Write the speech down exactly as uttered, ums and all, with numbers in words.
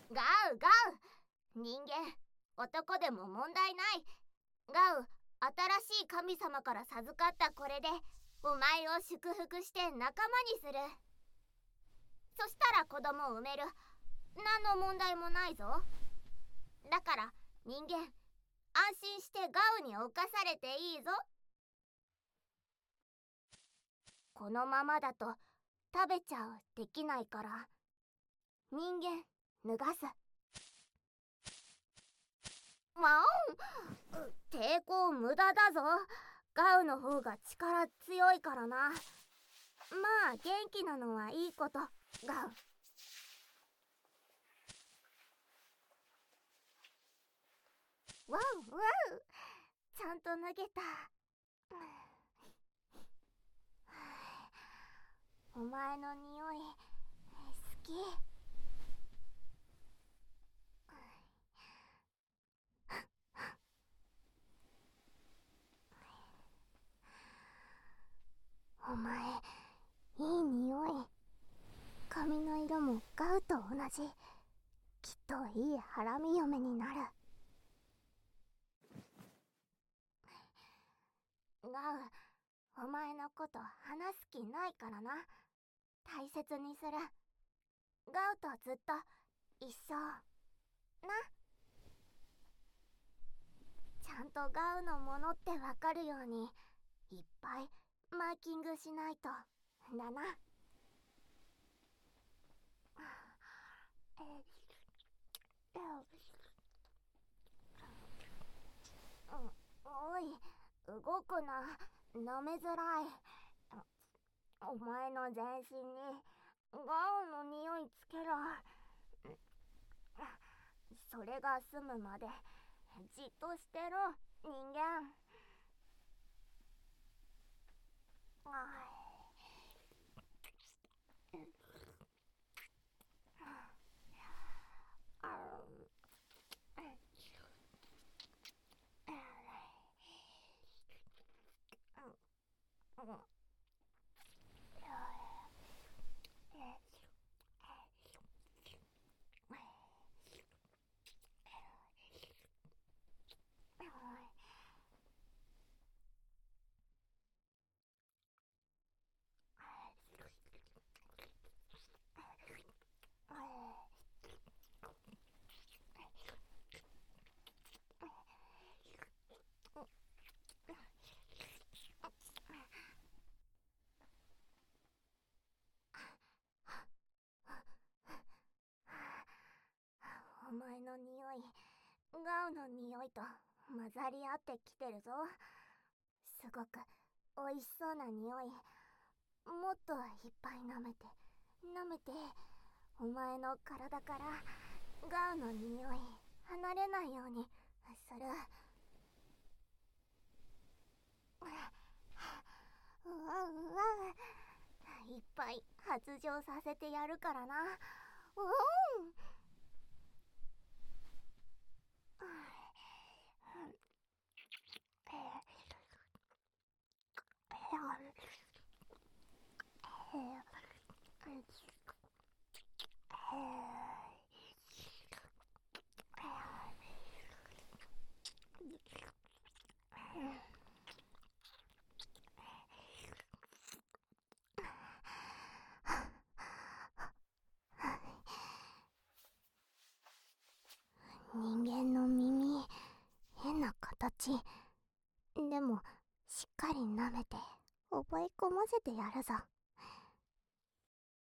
ガウガウ、人間男でも問題ない。ガウ、新しい神様から授かったこれでお前を祝福して仲間にする。そしたら子供を産める。何の問題もないぞ。だから人間、安心してガウに侵されていいぞ。このままだと食べちゃうできないから、人間脱がす。ワオン、抵抗無駄だぞ。ガウの方が力強いからな。まあ元気なのはいいこと。ガウ。ワウワウ、ちゃんと脱げた。お前の匂い好き。お前いい匂い。髪の色もガウと同じ。きっといいハラミ嫁になる。ガウ、お前のこと話す気ないからな。大切にする。ガウとずっと一生な。ちゃんとガウのものってわかるようにいっぱいマーキングしないとだな。おい、動くな。舐めづらい。お前の全身にガウの匂いつけろ。それが済むまでじっとしてろ、人間。お前の匂い、ガウの匂いと混ざり合ってきてるぞ。すごく美味しそうな匂い。もっといっぱい舐めて舐めて、お前の体からガウの匂い離れないようにする。うわうわ、いっぱい発情させてやるからな。うん。人間の耳、変な形。でもしっかり舐めて覚え込ませてやるぞ。